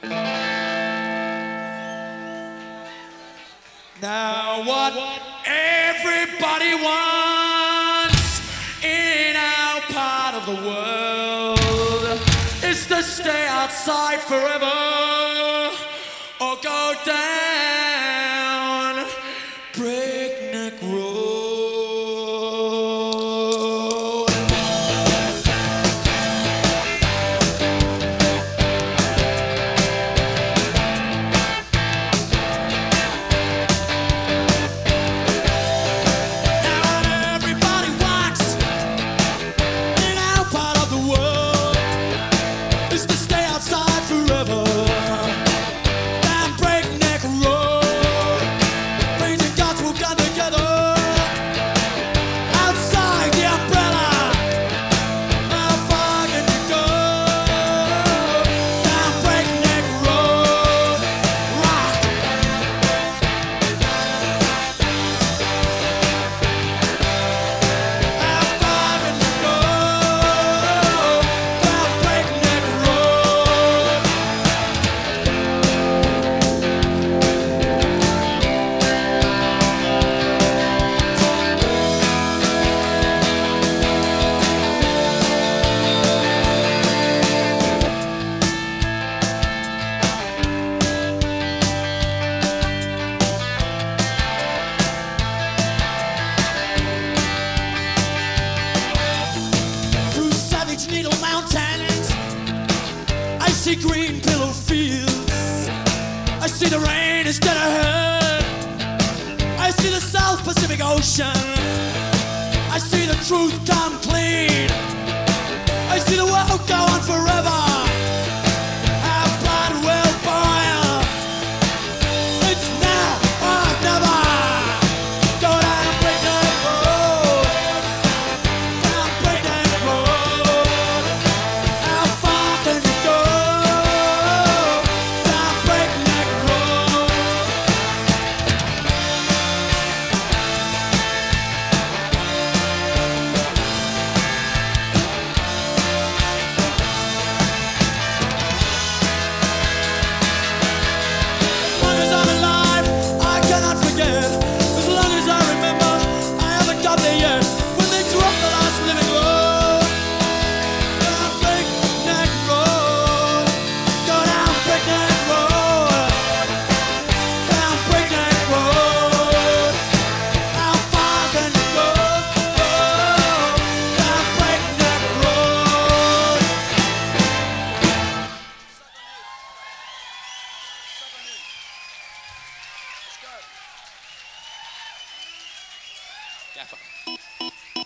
Now what everybody wants in our part of the world is to stay outside forever or go down breakneck road. Needle mountains, I see green pillow fields, I see the rain instead of her, I see the South Pacific Ocean, I see the truth come clean, I see the world go on forever, our blood will boil, it's now or never, go down and break the road, down break the road. Yeah,